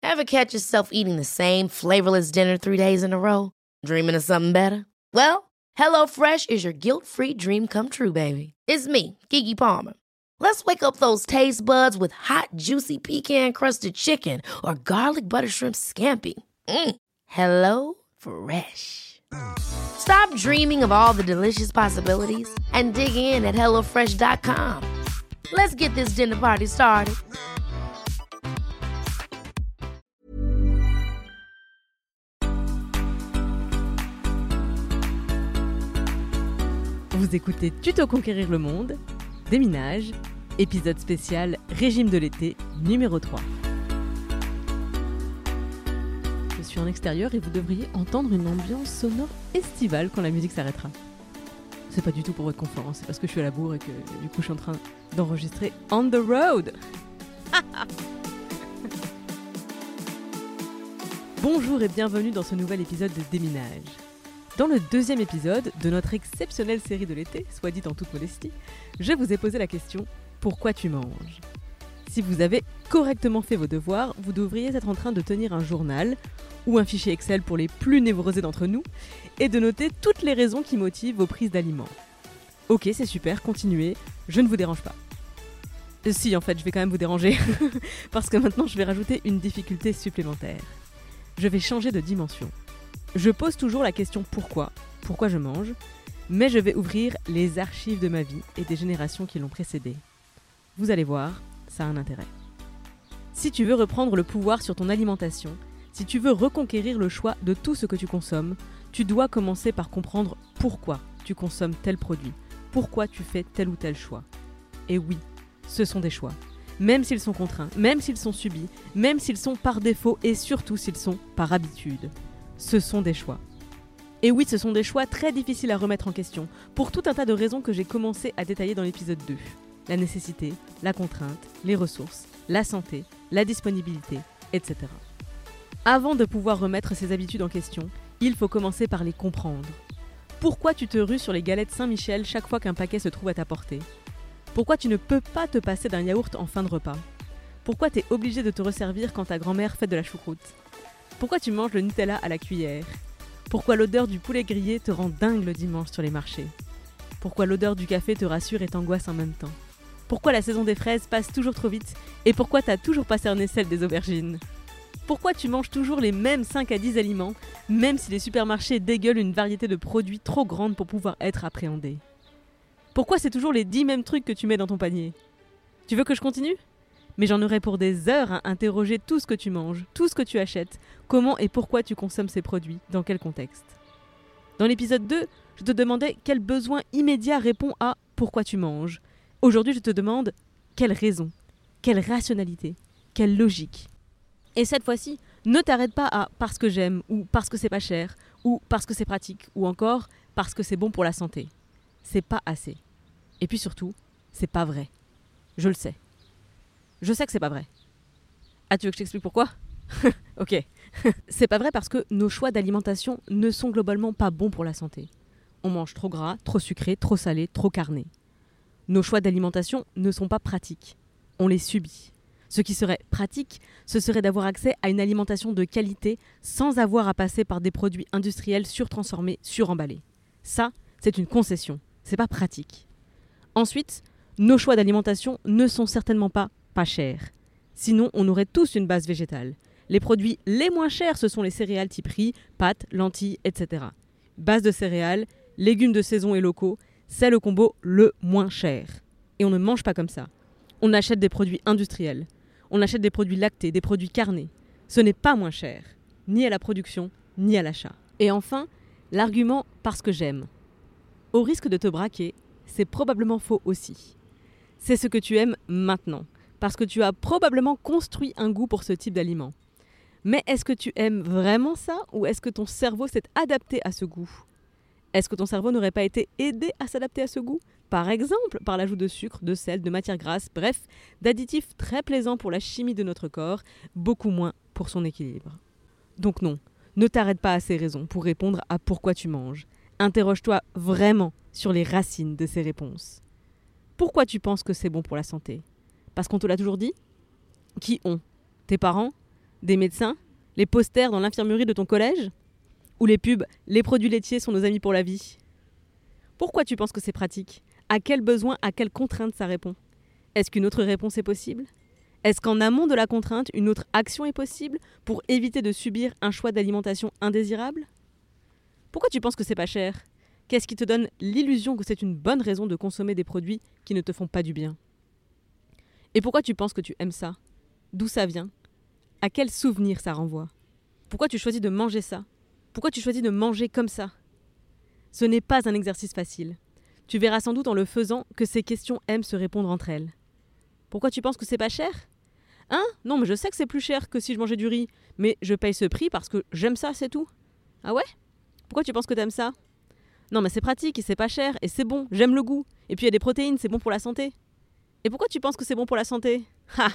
Ever catch yourself eating the same flavorless dinner 3 days in a row? Dreaming of something better? Well, HelloFresh is your guilt-free dream come true, baby. It's me, Keke Palmer. Let's wake up those taste buds with hot, juicy pecan-crusted chicken or garlic butter shrimp scampi. Hello Fresh. Stop dreaming of all the delicious possibilities and dig in at HelloFresh.com. Let's get this dinner party started. Vous écoutez Tuto Conquérir le Monde, Déminage, épisode spécial Régime de l'été, numéro 3. Je suis en extérieur et vous devriez entendre une ambiance sonore estivale quand la musique s'arrêtera. C'est pas du tout pour votre confort, c'est parce que je suis à la bourre et que du coup je suis en train d'enregistrer On the Road. Bonjour et bienvenue dans ce nouvel épisode de Déminage. Dans le deuxième épisode de notre exceptionnelle série de l'été, soit dit en toute modestie, je vous ai posé la question « Pourquoi tu manges ?» Si vous avez correctement fait vos devoirs, vous devriez être en train de tenir un journal ou un fichier Excel pour les plus névrosés d'entre nous et de noter toutes les raisons qui motivent vos prises d'aliments. Ok, c'est super, continuez, je ne vous dérange pas. Si, en fait, je vais quand même vous déranger, parce que maintenant je vais rajouter une difficulté supplémentaire. Je vais changer de dimension. Je pose toujours la question pourquoi je mange, mais je vais ouvrir les archives de ma vie et des générations qui l'ont précédée. Vous allez voir, ça a un intérêt. Si tu veux reprendre le pouvoir sur ton alimentation, si tu veux reconquérir le choix de tout ce que tu consommes, tu dois commencer par comprendre pourquoi tu consommes tel produit, pourquoi tu fais tel ou tel choix. Et oui, ce sont des choix. Même s'ils sont contraints, même s'ils sont subis, même s'ils sont par défaut et surtout s'ils sont par habitude. Ce sont des choix. Et oui, ce sont des choix très difficiles à remettre en question, pour tout un tas de raisons que j'ai commencé à détailler dans l'épisode 2. La nécessité, la contrainte, les ressources, la santé, la disponibilité, etc. Avant de pouvoir remettre ces habitudes en question, il faut commencer par les comprendre. Pourquoi tu te rues sur les galettes Saint-Michel chaque fois qu'un paquet se trouve à ta portée ? Pourquoi tu ne peux pas te passer d'un yaourt en fin de repas ? Pourquoi t'es obligé de te resservir quand ta grand-mère fait de la choucroute ? Pourquoi tu manges le Nutella à la cuillère ? Pourquoi l'odeur du poulet grillé te rend dingue le dimanche sur les marchés ? Pourquoi l'odeur du café te rassure et t'angoisse en même temps ? Pourquoi la saison des fraises passe toujours trop vite ? Et pourquoi t'as toujours pas cerné celle des aubergines ? Pourquoi tu manges toujours les mêmes 5 à 10 aliments, même si les supermarchés dégueulent une variété de produits trop grande pour pouvoir être appréhendés ? Pourquoi c'est toujours les 10 mêmes trucs que tu mets dans ton panier ? Tu veux que je continue ? Mais j'en aurais pour des heures à interroger tout ce que tu manges, tout ce que tu achètes, comment et pourquoi tu consommes ces produits, dans quel contexte. Dans l'épisode 2, je te demandais quel besoin immédiat répond à « pourquoi tu manges ». Aujourd'hui, je te demande quelle raison, quelle rationalité, quelle logique. Et cette fois-ci, ne t'arrête pas à « parce que j'aime » ou « parce que c'est pas cher » ou « parce que c'est pratique » ou encore « parce que c'est bon pour la santé ». C'est pas assez. Et puis surtout, c'est pas vrai. Je le sais. Je sais que c'est pas vrai. Ah, tu veux que je t'explique pourquoi ? Ok. C'est pas vrai parce que nos choix d'alimentation ne sont globalement pas bons pour la santé. On mange trop gras, trop sucré, trop salé, trop carné. Nos choix d'alimentation ne sont pas pratiques. On les subit. Ce qui serait pratique, ce serait d'avoir accès à une alimentation de qualité sans avoir à passer par des produits industriels surtransformés, suremballés. Ça, c'est une concession. C'est pas pratique. Ensuite, nos choix d'alimentation ne sont certainement pas chers. Sinon, on aurait tous une base végétale. Les produits les moins chers, ce sont les céréales type riz, pâtes, lentilles, etc. Base de céréales, légumes de saison et locaux, c'est le combo le moins cher. Et on ne mange pas comme ça. On achète des produits industriels. On achète des produits lactés, des produits carnés. Ce n'est pas moins cher, ni à la production, ni à l'achat. Et enfin, l'argument « parce que j'aime ». Au risque de te braquer, c'est probablement faux aussi. C'est ce que tu aimes maintenant. Parce que tu as probablement construit un goût pour ce type d'aliment. Mais est-ce que tu aimes vraiment ça ou est-ce que ton cerveau s'est adapté à ce goût ? Est-ce que ton cerveau n'aurait pas été aidé à s'adapter à ce goût ? Par exemple, par l'ajout de sucre, de sel, de matières grasses, bref, d'additifs très plaisants pour la chimie de notre corps, beaucoup moins pour son équilibre. Donc non, ne t'arrête pas à ces raisons pour répondre à pourquoi tu manges. Interroge-toi vraiment sur les racines de ces réponses. Pourquoi tu penses que c'est bon pour la santé ? Parce qu'on te l'a toujours dit ? Qui ont ? Tes parents ? Des médecins? Les posters dans l'infirmerie de ton collège? Ou les pubs « Les produits laitiers sont nos amis pour la vie ». Pourquoi tu penses que c'est pratique? À quel besoin, à quelle contrainte ça répond? Est-ce qu'une autre réponse est possible? Est-ce qu'en amont de la contrainte, une autre action est possible pour éviter de subir un choix d'alimentation indésirable? Pourquoi tu penses que c'est pas cher? Qu'est-ce qui te donne l'illusion que c'est une bonne raison de consommer des produits qui ne te font pas du bien? Et pourquoi tu penses que tu aimes ça? D'où ça vient? À quel souvenir ça renvoie? Pourquoi tu choisis de manger ça? Pourquoi tu choisis de manger comme ça? Ce n'est pas un exercice facile. Tu verras sans doute en le faisant que ces questions aiment se répondre entre elles. Pourquoi tu penses que c'est pas cher? Hein? Non, mais je sais que c'est plus cher que si je mangeais du riz, mais je paye ce prix parce que j'aime ça, c'est tout. Ah ouais? Pourquoi tu penses que t'aimes ça? Non, mais c'est pratique et c'est pas cher et c'est bon, j'aime le goût. Et puis il y a des protéines, c'est bon pour la santé. Et pourquoi tu penses que c'est bon pour la santé? Ha!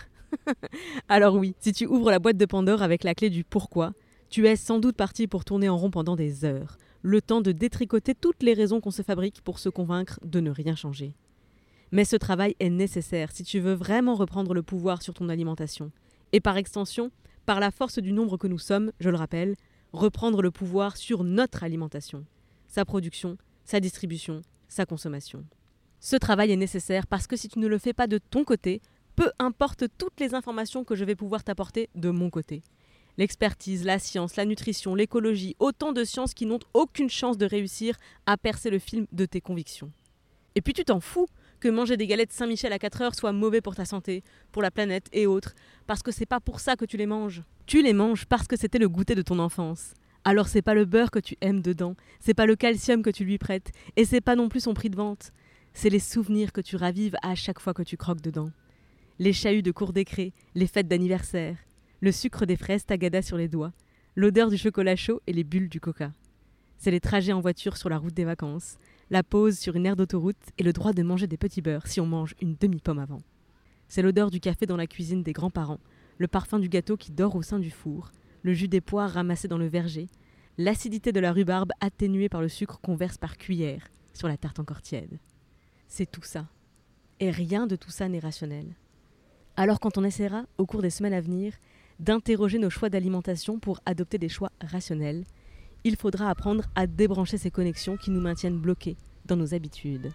Alors oui, si tu ouvres la boîte de Pandore avec la clé du pourquoi, tu es sans doute parti pour tourner en rond pendant des heures, le temps de détricoter toutes les raisons qu'on se fabrique pour se convaincre de ne rien changer. Mais ce travail est nécessaire si tu veux vraiment reprendre le pouvoir sur ton alimentation. Et par extension, par la force du nombre que nous sommes, je le rappelle, reprendre le pouvoir sur notre alimentation, sa production, sa distribution, sa consommation. Ce travail est nécessaire parce que si tu ne le fais pas de ton côté, peu importe toutes les informations que je vais pouvoir t'apporter de mon côté. L'expertise, la science, la nutrition, l'écologie, autant de sciences qui n'ont aucune chance de réussir à percer le film de tes convictions. Et puis tu t'en fous que manger des galettes Saint-Michel à 4 heures soit mauvais pour ta santé, pour la planète et autres, parce que c'est pas pour ça que tu les manges. Tu les manges parce que c'était le goûter de ton enfance. Alors c'est pas le beurre que tu aimes dedans, c'est pas le calcium que tu lui prêtes, et c'est pas non plus son prix de vente. C'est les souvenirs que tu ravives à chaque fois que tu croques dedans. Les chahuts de cour des crés, les fêtes d'anniversaire, le sucre des fraises tagada sur les doigts, l'odeur du chocolat chaud et les bulles du coca. C'est les trajets en voiture sur la route des vacances, la pause sur une aire d'autoroute et le droit de manger des petits beurres si on mange une demi-pomme avant. C'est l'odeur du café dans la cuisine des grands-parents, le parfum du gâteau qui dort au sein du four, le jus des poires ramassé dans le verger, l'acidité de la rhubarbe atténuée par le sucre qu'on verse par cuillère sur la tarte encore tiède. C'est tout ça. Et rien de tout ça n'est rationnel. Alors quand on essaiera, au cours des semaines à venir, d'interroger nos choix d'alimentation pour adopter des choix rationnels, il faudra apprendre à débrancher ces connexions qui nous maintiennent bloqués dans nos habitudes.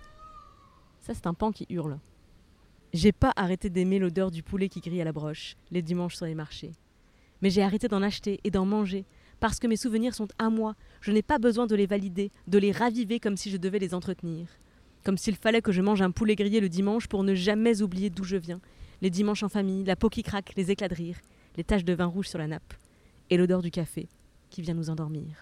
Ça, c'est un pan qui hurle. J'ai pas arrêté d'aimer l'odeur du poulet qui grille à la broche, les dimanches sur les marchés. Mais j'ai arrêté d'en acheter et d'en manger, parce que mes souvenirs sont à moi. Je n'ai pas besoin de les valider, de les raviver comme si je devais les entretenir. Comme s'il fallait que je mange un poulet grillé le dimanche pour ne jamais oublier d'où je viens. Les dimanches en famille, la peau qui craque, les éclats de rire, les taches de vin rouge sur la nappe, et l'odeur du café qui vient nous endormir.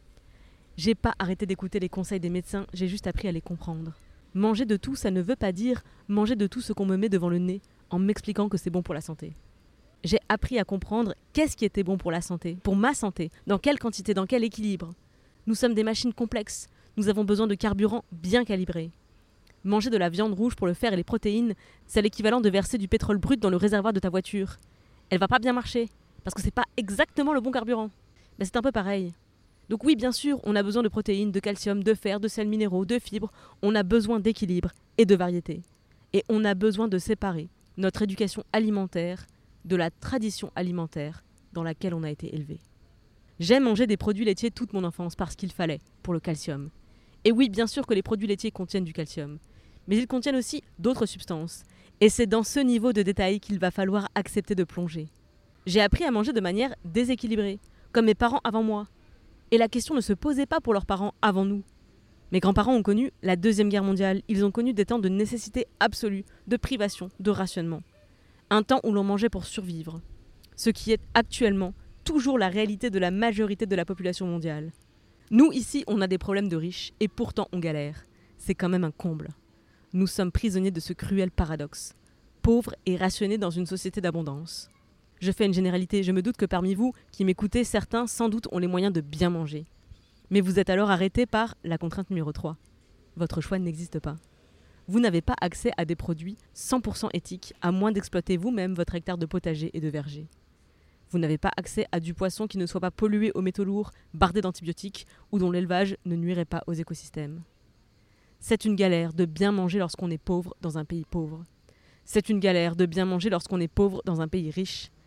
J'ai pas arrêté d'écouter les conseils des médecins, j'ai juste appris à les comprendre. Manger de tout, ça ne veut pas dire manger de tout ce qu'on me met devant le nez en m'expliquant que c'est bon pour la santé. J'ai appris à comprendre qu'est-ce qui était bon pour la santé, pour ma santé, dans quelle quantité, dans quel équilibre. Nous sommes des machines complexes, nous avons besoin de carburant bien calibré. Manger de la viande rouge pour le fer et les protéines, c'est l'équivalent de verser du pétrole brut dans le réservoir de ta voiture. Elle va pas bien marcher, parce que c'est pas exactement le bon carburant. Mais c'est un peu pareil. Donc oui, bien sûr, on a besoin de protéines, de calcium, de fer, de sels minéraux, de fibres. On a besoin d'équilibre et de variété. Et on a besoin de séparer notre éducation alimentaire de la tradition alimentaire dans laquelle on a été élevé. J'ai mangé des produits laitiers toute mon enfance parce qu'il fallait, pour le calcium. Et oui, bien sûr que les produits laitiers contiennent du calcium. Mais ils contiennent aussi d'autres substances. Et c'est dans ce niveau de détail qu'il va falloir accepter de plonger. J'ai appris à manger de manière déséquilibrée, comme mes parents avant moi. Et la question ne se posait pas pour leurs parents avant nous. Mes grands-parents ont connu la Deuxième Guerre mondiale. Ils ont connu des temps de nécessité absolue, de privation, de rationnement. Un temps où l'on mangeait pour survivre. Ce qui est actuellement toujours la réalité de la majorité de la population mondiale. Nous, ici, on a des problèmes de riches et pourtant on galère. C'est quand même un comble. Nous sommes prisonniers de ce cruel paradoxe. Pauvres et rationnés dans une société d'abondance. Je fais une généralité, je me doute que parmi vous qui m'écoutez, certains sans doute ont les moyens de bien manger. Mais vous êtes alors arrêtés par la contrainte numéro 3. Votre choix n'existe pas. Vous n'avez pas accès à des produits 100% éthiques, à moins d'exploiter vous-même votre hectare de potager et de verger. Vous n'avez pas accès à du poisson qui ne soit pas pollué aux métaux lourds, bardé d'antibiotiques, ou dont l'élevage ne nuirait pas aux écosystèmes. C'est une galère de bien manger lorsqu'on est pauvre dans un pays pauvre. C'est une galère de bien manger lorsqu'on est pauvre dans un pays riche.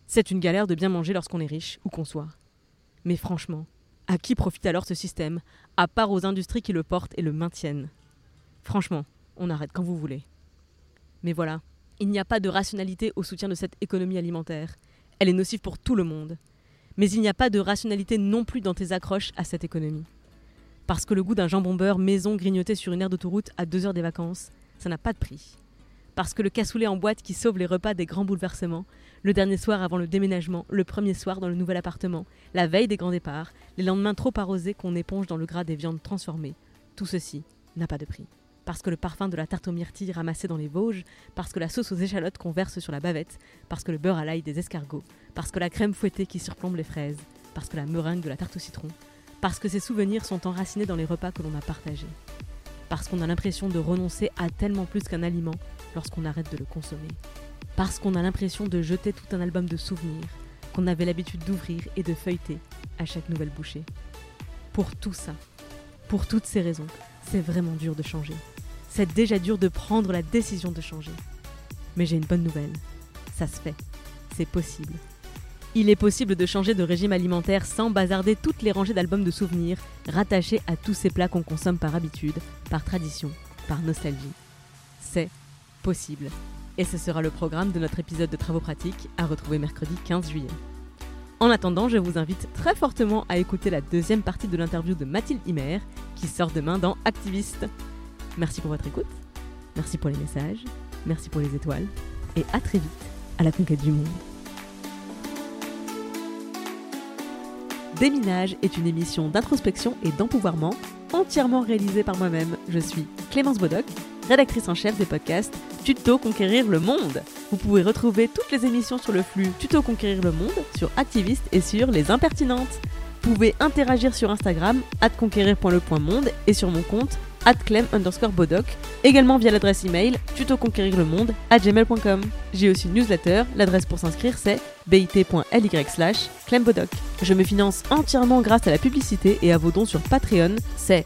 C'est une galère de bien manger lorsqu'on est riche, où qu'on soit. Mais franchement, à qui profite alors ce système, à part aux industries qui le portent et le maintiennent ? Franchement, on arrête quand vous voulez. Mais voilà, il n'y a pas de rationalité au soutien de cette économie alimentaire. Elle est nocive pour tout le monde. Mais il n'y a pas de rationalité non plus dans tes accroches à cette économie. Parce que le goût d'un jambon beurre maison grignoté sur une aire d'autoroute à 2 heures des vacances, ça n'a pas de prix. Parce que le cassoulet en boîte qui sauve les repas des grands bouleversements, le dernier soir avant le déménagement, le premier soir dans le nouvel appartement, la veille des grands départs, les lendemains trop arrosés qu'on éponge dans le gras des viandes transformées, tout ceci n'a pas de prix. Parce que le parfum de la tarte aux myrtilles ramassée dans les Vosges, parce que la sauce aux échalotes qu'on verse sur la bavette, parce que le beurre à l'ail des escargots, parce que la crème fouettée qui surplombe les fraises, parce que la meringue de la tarte au citron, parce que ces souvenirs sont enracinés dans les repas que l'on a partagés. Parce qu'on a l'impression de renoncer à tellement plus qu'un aliment lorsqu'on arrête de le consommer. Parce qu'on a l'impression de jeter tout un album de souvenirs qu'on avait l'habitude d'ouvrir et de feuilleter à chaque nouvelle bouchée. Pour tout ça, pour toutes ces raisons, c'est vraiment dur de changer. C'est déjà dur de prendre la décision de changer. Mais j'ai une bonne nouvelle. Ça se fait. C'est possible. Il est possible de changer de régime alimentaire sans bazarder toutes les rangées d'albums de souvenirs rattachés à tous ces plats qu'on consomme par habitude, par tradition, par nostalgie. C'est possible. Et ce sera le programme de notre épisode de Travaux pratiques à retrouver mercredi 15 juillet. En attendant, je vous invite très fortement à écouter la deuxième partie de l'interview de Mathilde Himer qui sort demain dans Activiste. Merci pour votre écoute, merci pour les messages, merci pour les étoiles et à très vite à la conquête du monde. Déminage est une émission d'introspection et d'empouvoirment entièrement réalisée par moi-même. Je suis Clémence Bodoc, rédactrice en chef des podcasts Tuto Conquérir le Monde. Vous pouvez retrouver toutes les émissions sur le flux Tuto Conquérir le Monde, sur Activiste et sur Les Impertinentes. Vous pouvez interagir sur Instagram @conquérir.le.monde et sur mon compte @clem_bodoc, également via l'adresse email tutoconquérirlemonde@gmail.com. J'ai aussi une newsletter, l'adresse pour s'inscrire c'est bit.ly/clembodoc. Je me finance entièrement grâce à la publicité et à vos dons sur Patreon, c'est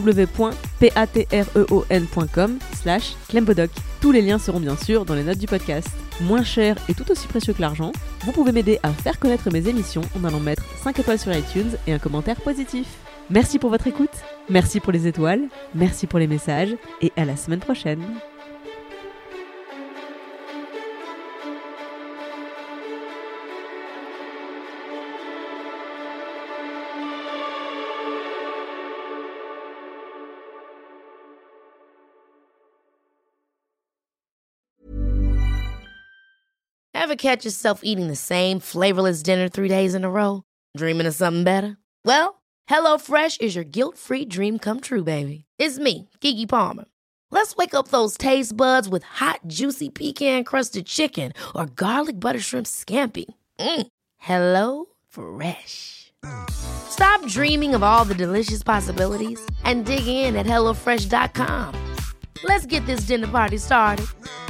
www.patreon.com/clembodoc. Tous les liens seront bien sûr dans les notes du podcast. Moins cher et tout aussi précieux que l'argent, vous pouvez m'aider à faire connaître mes émissions en allant mettre 5 étoiles sur iTunes et un commentaire positif. Merci pour votre écoute, merci pour les étoiles, merci pour les messages et à la semaine prochaine. Ever catch yourself eating the same flavorless dinner 3 days in a row? Dreaming of something better? Well, HelloFresh is your guilt-free dream come true, baby. It's me, Keke Palmer. Let's wake up those taste buds with hot, juicy pecan-crusted chicken or garlic butter shrimp scampi. Hello Fresh. Stop dreaming of all the delicious possibilities and dig in at HelloFresh.com. Let's get this dinner party started.